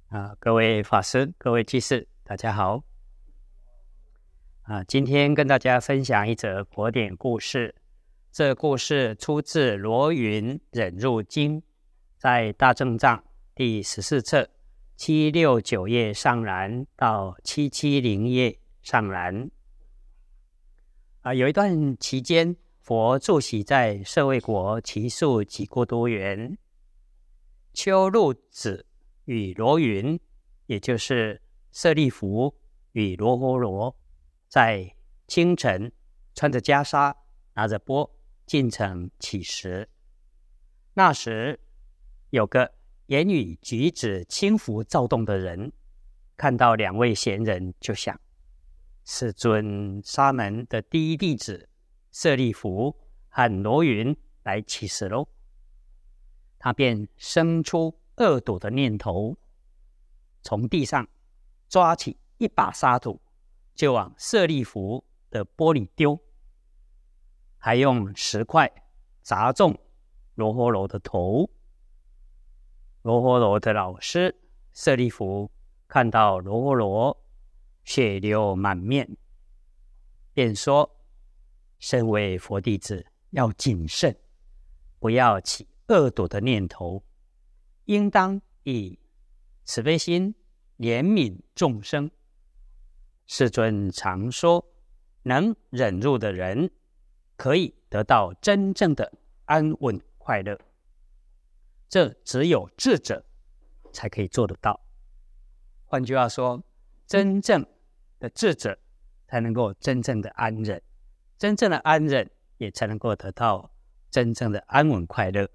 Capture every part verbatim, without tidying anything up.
啊，各位法师、各位居士，大家好。啊，今天跟大家分享一则佛典故事。这故事出自罗云忍辱经，在大正藏第十四册七六九页上栏到七七零页上栏。啊，有一段期间，佛住席在舍卫国祇树给孤独园，丘鹿子与罗云，也就是舍利弗与罗睺罗，在清晨穿着袈裟，拿着钵进城乞食。那时有个言语举止轻浮躁动的人，看到两位贤人，就想：世尊沙门的第一弟子舍利弗和罗云来乞食喽。他便生出恶毒的念头，从地上抓起一把沙土，就往舍利弗的钵里丢，还用石块砸中罗睺罗的头。罗睺罗的老师舍利弗看到罗睺罗血流满面，便说：身为佛弟子要谨慎，不要起恶毒的念头，应当以慈悲心怜悯众生。世尊常说，能忍辱的人可以得到真正的安稳快乐，这只有智者才可以做得到。换句话说，真正的智者才能够真正的安忍，真正的安忍也才能够得到真正的安稳快乐。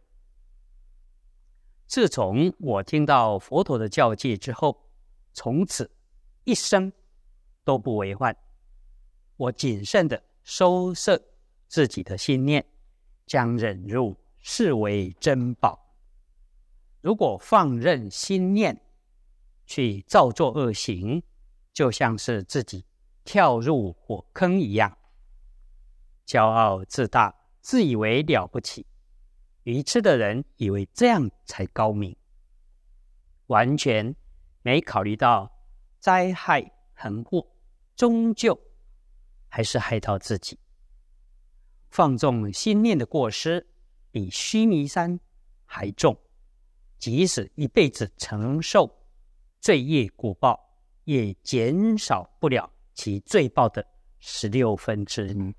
自从我听到佛陀的教诫之后，从此一生都不为患。我谨慎地收摄自己的心念，将忍辱视为珍宝。如果放任心念去造作恶行，就像是自己跳入火坑一样，骄傲自大，自以为了不起。愚痴的人以为这样才高明，完全没考虑到灾害横祸终究还是害到自己。放纵心念的过失比须弥山还重，即使一辈子承受罪业果报，也减少不了其罪报的十六分之一。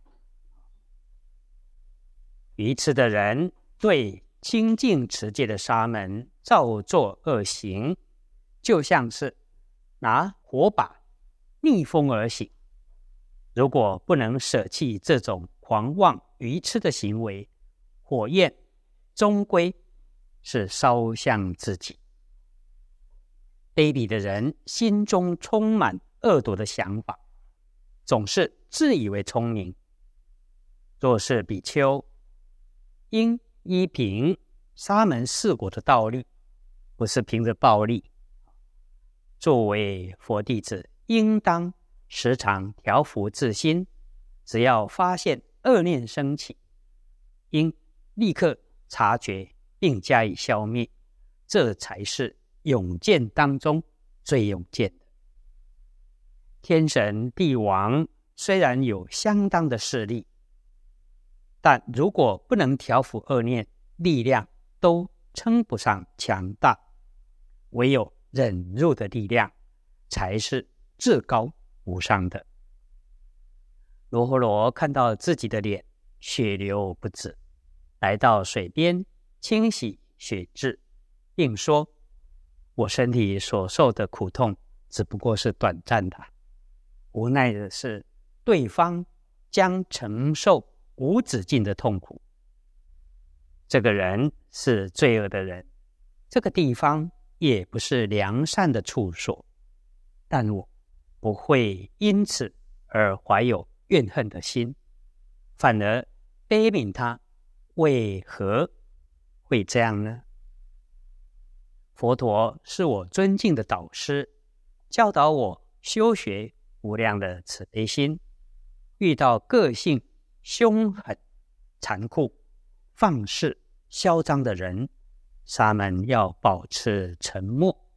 愚痴的人对清净持戒的沙门造作恶行，就像是拿火把逆风而行。如果不能舍弃这种狂妄愚痴的行为，火焰终归是烧向自己。卑鄙的人心中充满恶毒的想法，总是自以为聪明。若是比丘，应依凭沙门四果的道律，不是凭着暴力。作为佛弟子，应当时常调伏自心，只要发现恶念升起，应立刻察觉并加以消灭，这才是勇健当中最勇健的。天神地王虽然有相当的势力，但如果不能调伏恶念，力量都称不上强大。唯有忍辱的力量才是至高无上的。罗睺罗看到自己的脸血流不止，来到水边清洗血渍，并说：我身体所受的苦痛只不过是短暂的，无奈的是对方将承受无止境的痛苦。这个人是罪恶的人，这个地方也不是良善的处所，但我不会因此而怀有怨恨的心，反而悲悯他为何会这样呢？佛陀是我尊敬的导师，教导我修学无量的慈悲心。遇到个性凶狠、残酷、放肆、嚣张的人，沙门要保持沉默，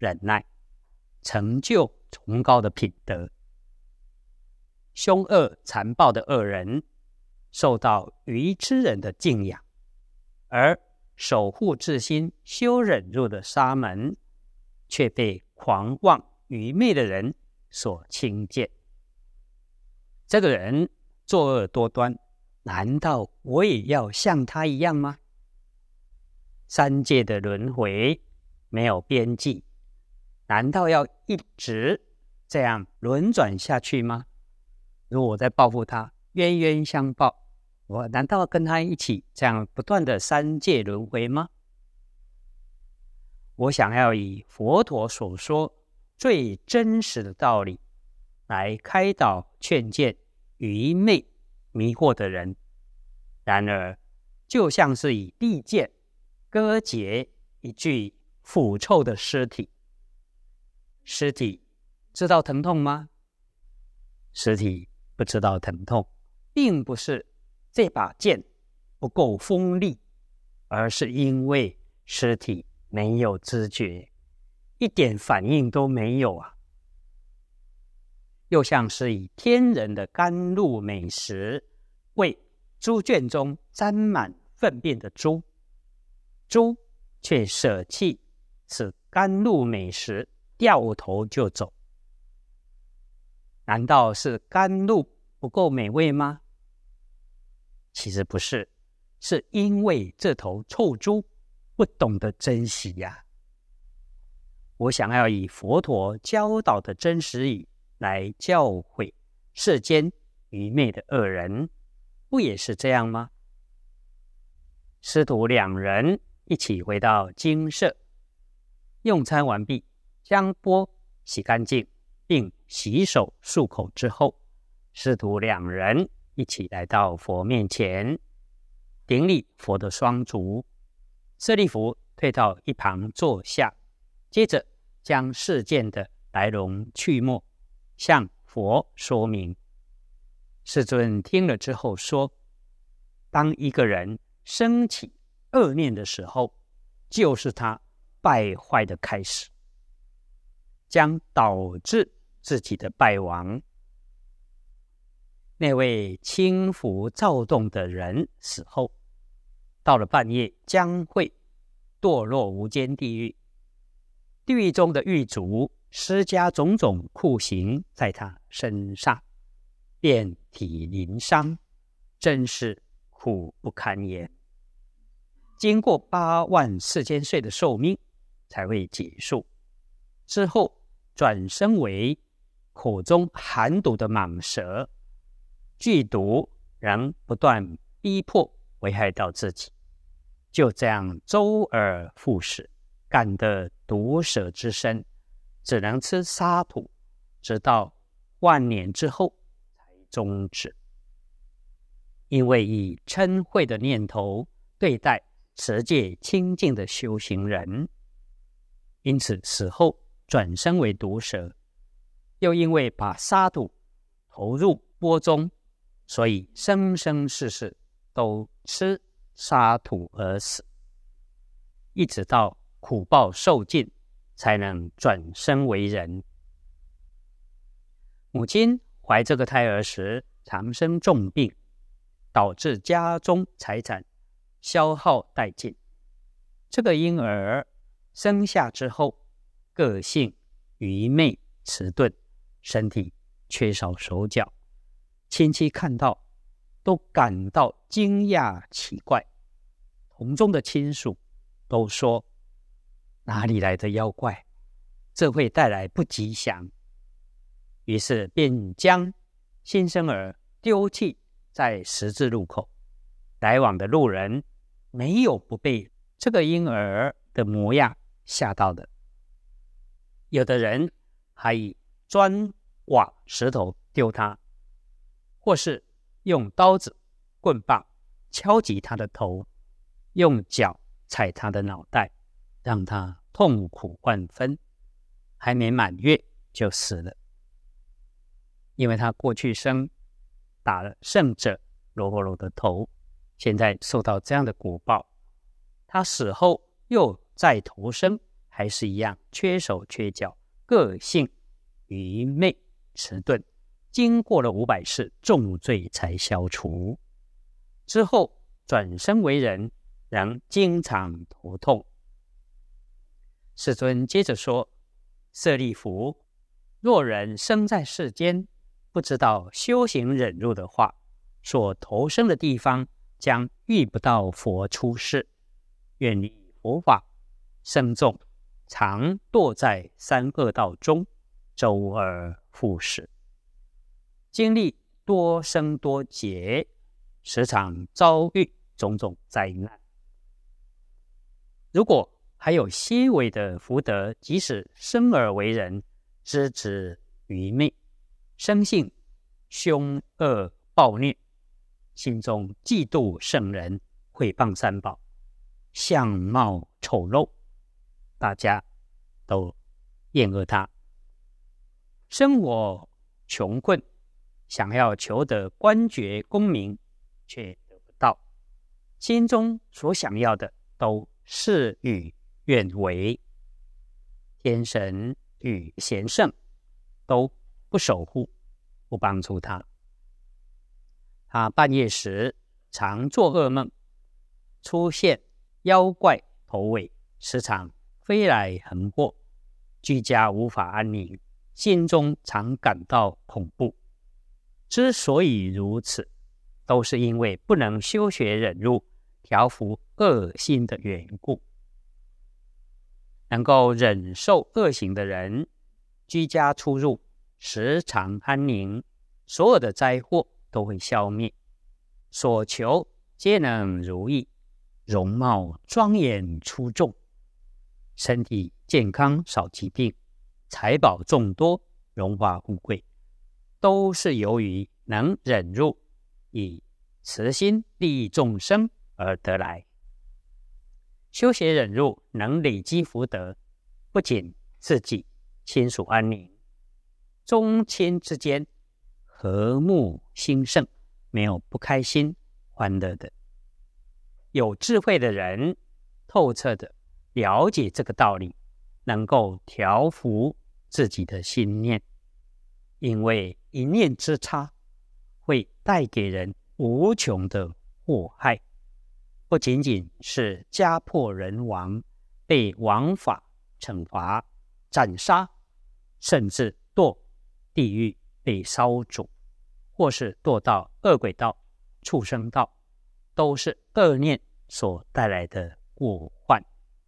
忍耐，成就崇高的品德。凶恶残暴的恶人受到愚痴人的敬仰，而守护至心、修忍辱的沙门却被狂妄愚昧的人所轻贱。这个人作恶多端，难道我也要像他一样吗？三界的轮回没有边际，难道要一直这样轮转下去吗？如果我在报复他，冤冤相报，我难道跟他一起这样不断的三界轮回吗？我想要以佛陀所说最真实的道理来开导劝谏愚昧迷惑的人，然而就像是以利剑割截一具腐臭的尸体。尸体知道疼痛吗？尸体不知道疼痛，并不是这把剑不够锋利，而是因为尸体没有知觉，一点反应都没有啊。又像是以天人的甘露美食喂猪圈中沾满粪便的猪，猪却舍弃此甘露美食，掉头就走。难道是甘露不够美味吗？其实不是，是因为这头臭猪不懂得珍惜呀。我想要以佛陀教导的真实语来教诲世间愚昧的恶人，不也是这样吗？师徒两人一起回到精舍，用餐完毕，将钵洗干净，并洗手漱口之后，师徒两人一起来到佛面前，顶礼佛的双足。舍利弗退到一旁坐下，接着将事件的来龙去脉向佛说明。世尊听了之后说，当一个人升起恶念的时候，就是他败坏的开始，将导致自己的败亡。那位轻浮躁动的人死后，到了半夜将会堕落无间地狱，地狱中的狱卒施加种种酷刑在他身上，遍体鳞伤，真是苦不堪言。经过八万四千岁的寿命才会结束，之后转生为口中含毒的蟒蛇，剧毒仍不断逼迫危害到自己，就这样周而复始，感得毒蛇之身，只能吃沙土，直到万年之后才终止。因为以嗔恚的念头对待持戒清净的修行人，因此死后转生为毒蛇，又因为把沙土投入钵中，所以生生世世都吃沙土而死，一直到苦报受尽，才能转生为人。母亲怀这个胎儿时常生重病，导致家中财产消耗殆尽。这个婴儿生下之后，个性愚昧迟钝，身体缺少手脚，亲戚看到都感到惊讶奇怪，同中的亲属都说，哪里来的妖怪，这会带来不吉祥。于是便将新生儿丢弃在十字路口，来往的路人没有不被这个婴儿的模样吓到的。有的人还以砖瓦石头丢他，或是用刀子棍棒敲击他的头，用脚踩他的脑袋，让他痛苦万分，还没满月就死了。因为他过去生打了圣者罗婆罗的头，现在受到这样的果报，他死后又再投生， 还是一样缺手缺脚，个性愚昧迟钝，经过了五百世，重罪才消除。之后转生为人，仍经常头痛。世尊接着说：舍利弗，若人生在世间，不知道修行忍辱的话，所投生的地方将遇不到佛出世，远离佛法，生众常堕在三恶道中，周而复始，经历多生多劫，时常遭遇种种灾难。如果还有些微的福德，即使生而为人，资质愚昧，生性凶恶暴虐，心中嫉妒圣人，毁谤三宝，相貌丑陋，大家都厌恶他。生活穷困，想要求得官爵功名，却得不到，心中所想要的都事与愿违，天神与贤圣都不守护，不帮助他。他半夜时常做噩梦，出现妖怪头尾，时常飞来横过，居家无法安宁，心中常感到恐怖。之所以如此，都是因为不能修学忍辱，调伏恶心的缘故。能够忍受恶行的人，居家出入时常安宁，所有的灾祸都会消灭，所求皆能如意，容貌庄严出众，身体健康少疾病，财宝众多，荣华富贵，都是由于能忍辱，以慈心利益众生而得来。修学忍辱能累积福德，不仅自己亲属安宁，宗亲之间和睦兴盛，没有不开心欢乐的。有智慧的人透彻的了解这个道理，能够调伏自己的心念，因为一念之差会带给人无穷的祸害，不仅仅是家破人亡，被王法惩罚斩杀，甚至堕地狱被烧煮，或是堕到恶鬼道、畜生道，都是恶念所带来的过患。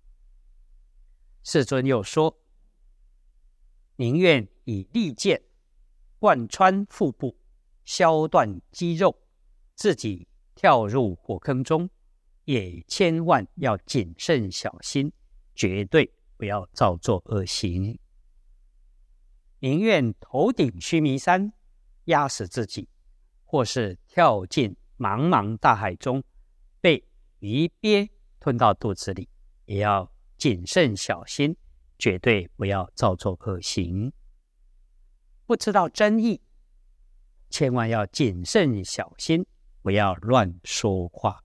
世尊又说：宁愿以利剑贯穿腹部，削断肌肉，自己跳入火坑中，也千万要谨慎小心，绝对不要造作恶行。宁愿头顶须弥山压死自己，或是跳进茫茫大海中，被鱼鳖吞到肚子里，也要谨慎小心，绝对不要造作恶行。不知道真意，千万要谨慎小心，不要乱说话。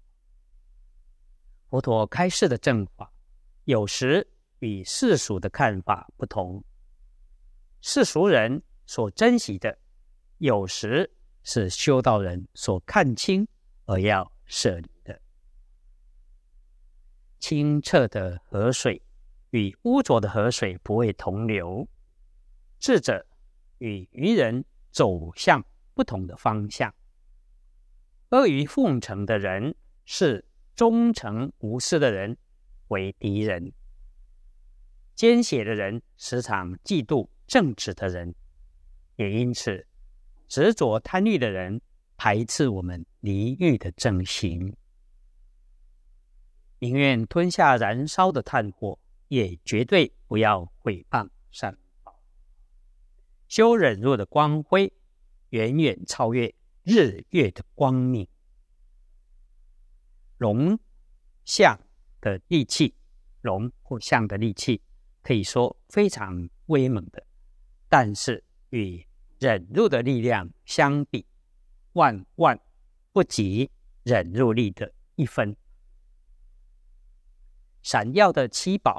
佛陀开示的正法，有时与世俗的看法不同。世俗人所珍惜的，有时是修道人所看清而要舍离的。清澈的河水与污浊的河水不会同流，智者与愚人走向不同的方向。阿谀奉承的人视忠诚无私的人为敌人，奸邪的人时常嫉妒正直的人，也因此执着贪欲的人排斥我们离欲的正行，宁愿吞下燃烧的炭火，也绝对不要毁谤三宝。修忍辱的光辉远远超越日月的光明。龙象的利器，龙或象的利器可以说非常威猛的，但是与忍辱的力量相比，万万不及忍辱力的一分。闪耀的七宝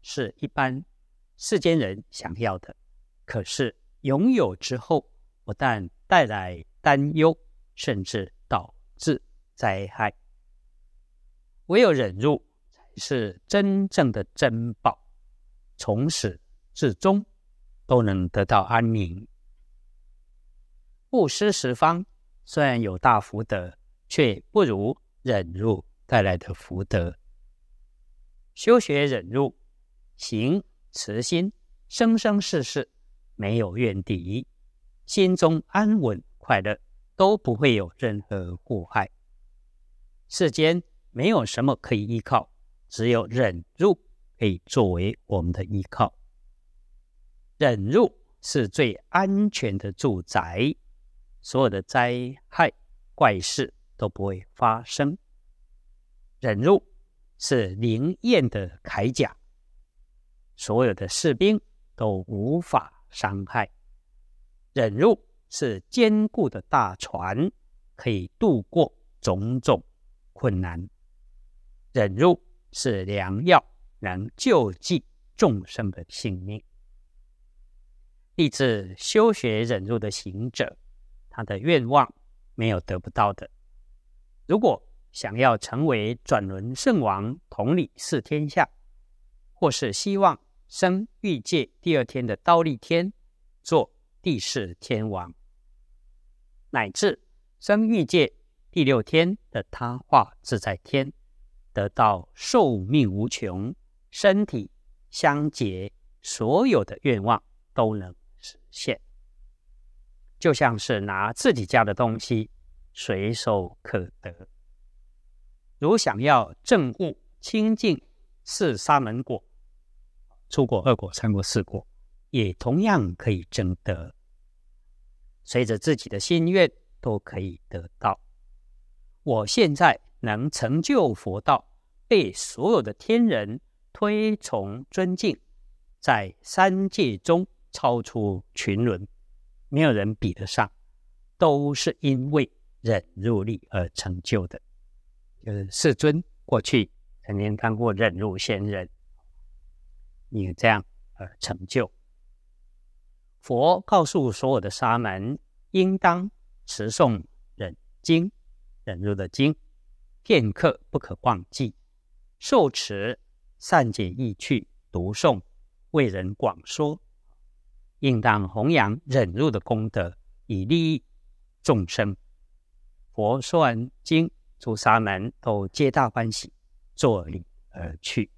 是一般世间人想要的，可是拥有之后，不但带来担忧，甚至导致灾害。唯有忍辱才是真正的珍宝，从始至终都能得到安宁。布施十方虽然有大福德，却不如忍辱带来的福德。修学忍辱，行慈心，生生世世没有怨敌，心中安稳快乐，都不会有任何祸害。世间没有什么可以依靠，只有忍辱可以作为我们的依靠。忍辱是最安全的住宅，所有的灾害怪事都不会发生。忍辱是灵验的铠甲，所有的士兵都无法伤害。忍辱是坚固的大船，可以渡过种种困难。忍辱是良药，能救济众生的性命。立志修学忍辱的行者，他的愿望没有得不到的。如果想要成为转轮圣王，统理四天下，或是希望生欲界第二天的忉利天，做第四天王，乃至生欲界第六天的他化自在天，得到寿命无穷，身体相结，所有的愿望都能实现。就像是拿自己家的东西随手可得。如想要证悟清净四沙门果，初果、二果、三果、四果，也同样可以证得。随着自己的心愿都可以得到。我现在能成就佛道，被所有的天人推崇尊敬，在三界中超出群伦，没有人比得上，都是因为忍辱力而成就的。就是世尊过去曾经当过忍辱仙人，你这样而成就。佛告诉所有的沙门，应当持诵忍经，忍辱的经，片刻不可忘记，受持善解意趣，读诵为人广说，应当弘扬忍辱的功德，以利益众生。佛说完经，诸沙门都皆大欢喜，作礼而去。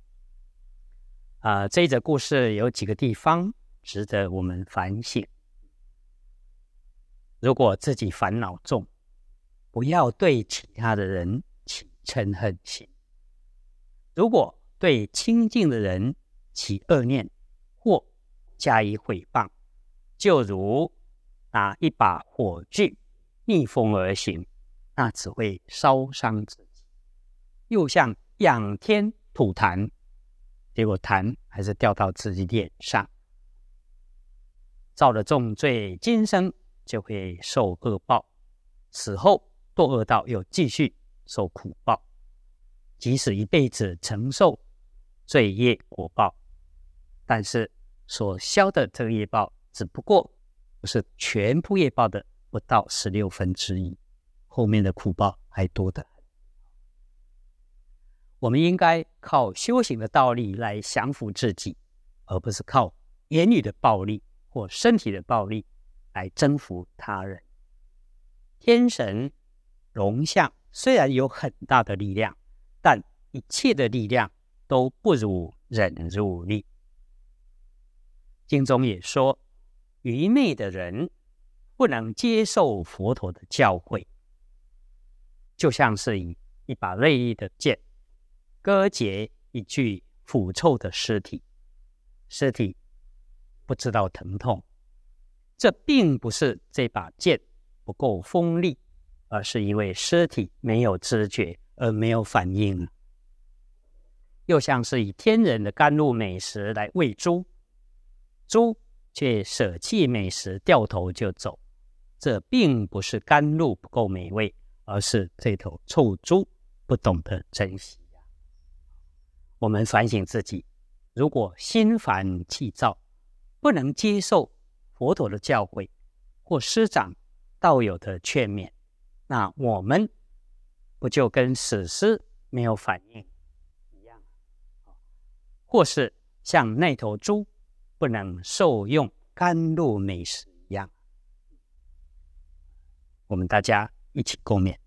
啊，这一则故事有几个地方值得我们反省。如果自己烦恼重，不要对其他的人起嗔恨心；如果对亲近的人起恶念或加以毁谤，就如拿一把火炬逆风而行，那只会烧伤自己。又像仰天吐痰，结果痰还是掉到自己脸上。造了重罪，今生就会受恶报，死后堕恶道又继续受苦报。即使一辈子承受罪业果报，但是所消的这个业报只不过不是全部业报的不到十六分之一，后面的苦报还多得很。我们应该靠修行的道力来降服自己，而不是靠言语的暴力或身体的暴力来征服他人。天神龙象虽然有很大的力量，但一切的力量都不如忍辱力。经中也说，愚昧的人不能接受佛陀的教诲，就像是以一把锐利的剑割截一具腐臭的尸体，尸体不知道疼痛，这并不是这把剑不够锋利，而是因为尸体没有知觉而没有反应。又像是以天人的甘露美食来喂猪，猪却舍弃美食掉头就走，这并不是甘露不够美味，而是这头臭猪不懂得珍惜。我们反省自己， 如果心烦气躁，不能接受佛陀的教诲或师长道友的劝勉，那我们不就跟死尸没有反应一样？或是像那头猪不能受用甘露美食一样？我们大家一起共勉。